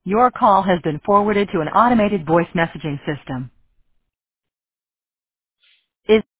Your call has been forwarded to an automated voice messaging system. Is